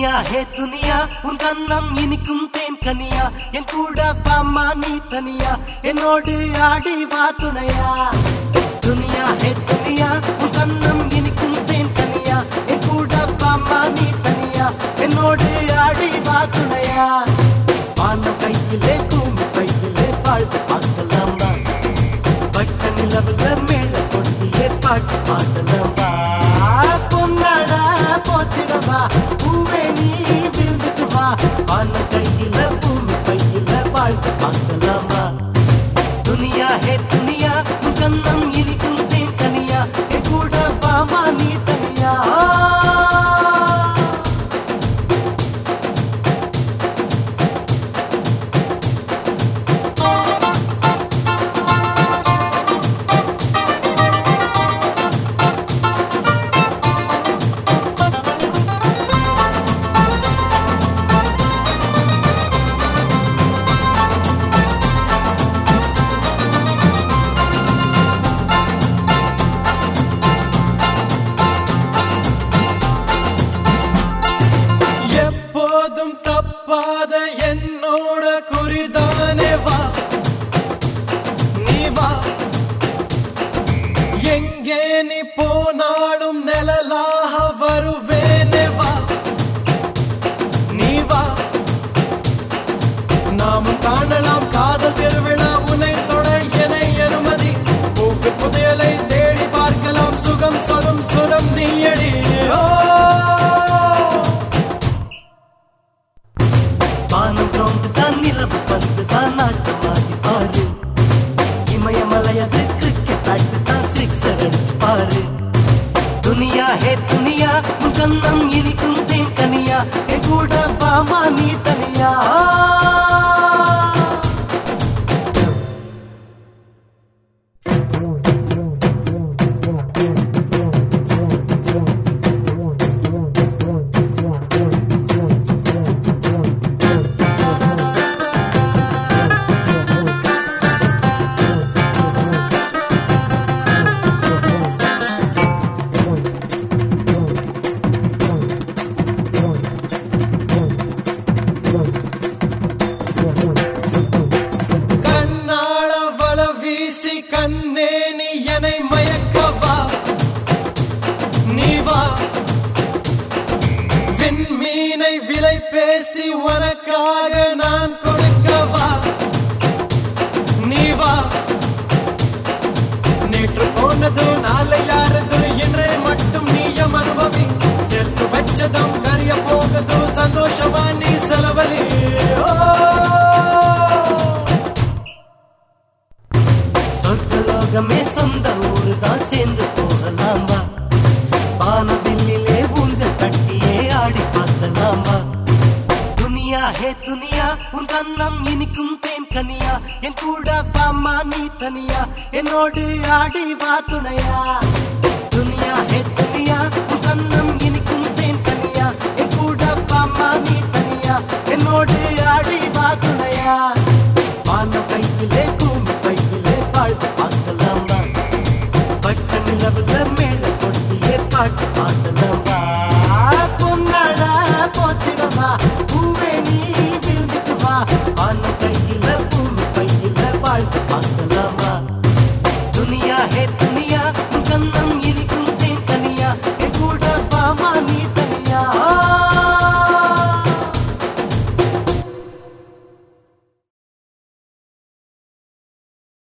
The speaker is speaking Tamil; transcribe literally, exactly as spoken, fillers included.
துனியா ஹே துனியா உன் கண்ணம் இனிக்கும் தேன் கனியா என் கூட பாமா நீ தனியா என்னோடு ஆடி வா துணையா துனியா ஹே துனியா உன் கண்ணம் இனிக்கும் தேன் கனியா என் கூட பாமா நீ தனியா என்னோடு ஆடி வா துணையா வான கையிலே பூமி கையிலே வாழ்ந்து பார்க்கலாமா வட்ட நிலவுல மேல கொட்டியே பாட்டு பாடலாமா பொன்னாடா போத்திடவா பூவே நீ விருந்துக்கு வா வான கையில பூமி கையில வாழ்ந்து பார்க்கலாமா துனியா ஹே துனியா உன் கண்ணம் இனிக்கும் தேன் கனியா என் கூட பாமா நீ தனியா தப்பாத என்னோட குறிதானே வா நீ வா எங்கே நீ போனாலும் நிழலாக வருவேனே வா நீ வா நாமும் காணலாம் காதல் திருவிழா உன்னை தொட என அனுமதி பூவி புதையலை தேடி பார்க்கலாம் சுகம் சொலும் சுரம் நீயடி ஓ வானம் ரோந்து தான் நிலவு பந்து தான் நாட்டமாடி பாரு இமயமலையது கிரிக்கெட் ஆட்டு தான் சிக்ஸர் அடிச்சு பாரு துனியா ஹே துனியா உன் கண்ணம் இனிக்கும் தேன் கனியா என் கூட பாமா நீ தனியா கண்ணே நீ என்னை மயக்கவா நீ வா விண்மீனை விலை பேசி உனக்காக நான் கொடுக்கவா நீ வா நேற்று போனது நாளை யாரது என்றே மட்டும் நீயம் அனுபவி சேர்த்து வச்சதும் கரிய போகது சந்தோஷமா நீ செலவழி சொர்க்கலோகமே சொந்த ஊரு தான் சேர்ந்து போகலாமா வானவில்லிலே ஊஞ்சல் கட்டியே ஆடி பார்க்கலாமா துனியா ஹே துனியா உன் கண்ணம் இனிக்கும் தேன் கனியா என் கூட பாமா நீ தனியா என்னோடு ஆடி வா துணையா துனியா ஹே துனியா